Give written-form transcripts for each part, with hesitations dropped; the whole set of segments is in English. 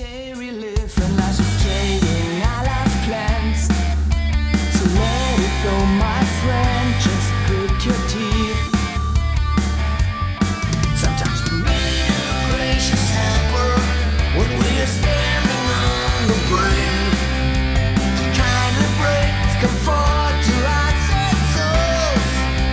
solitary live and life's frustrating. I lost plans, so let it go, my friend. Just grit your teeth. Sometimes we need a gracious helper when we are standing on the brink. The kind that brings comfort to our sad souls.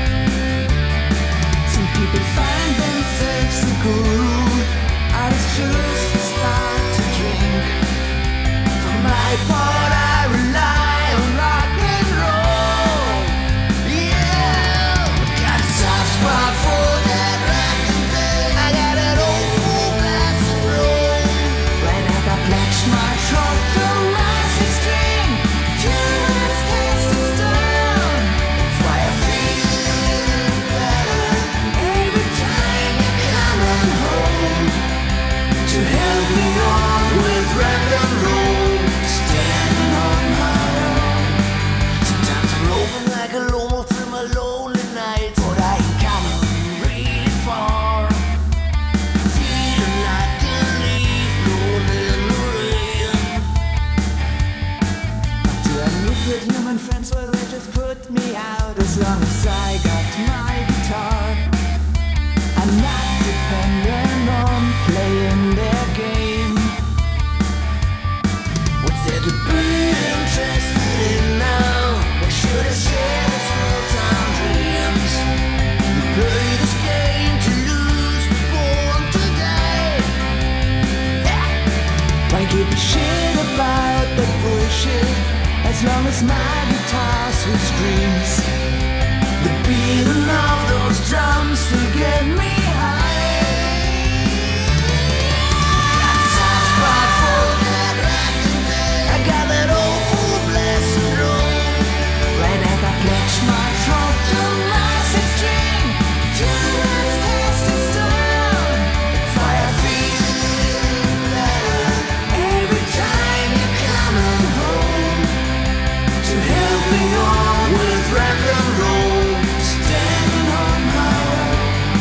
Some people find themselves a guru. Others choose to start to drink. For my part, I rely on rock and roll. Yeah, got a soft spot for that rock and thing. I got an old full glass of roll. When I got pledged my throat to my 16, few words tasted stone. That's why I feel better every time you're coming home to help me on with rock and roll, standing on my own. Sometimes I'm roaming like a lomo through my lonely nights, but I ain't coming really far. Feeling like a leaf blown in the rain. Do I need good human friends? Well, they just put me out as long as I got my guitar. I'm not dependent on playing their game. What's there to be interested in now? Why should I share the small-time dreams? We play this game to lose, born to die. Why give a shit about the bullshit as long as my guitar sweet screams? The beating of those drums will get me high. Got a soft spot for that rock and thing. I got that old full blast of roll. When I got pledged my throat to my 16, few words tasted stone. That's why I feel better every time you're coming home to help me on with rock and roll, standing on my own.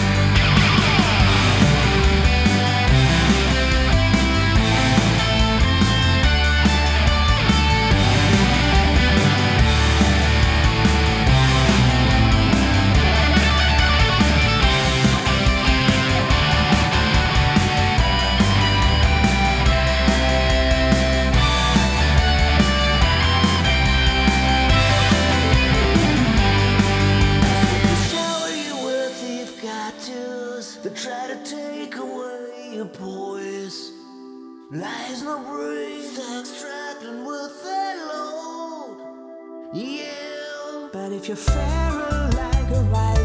Shower you with they've got tos that try to take away your poise. Lies no breeze, extracting with their load. Yeah, but if you're feral like a wild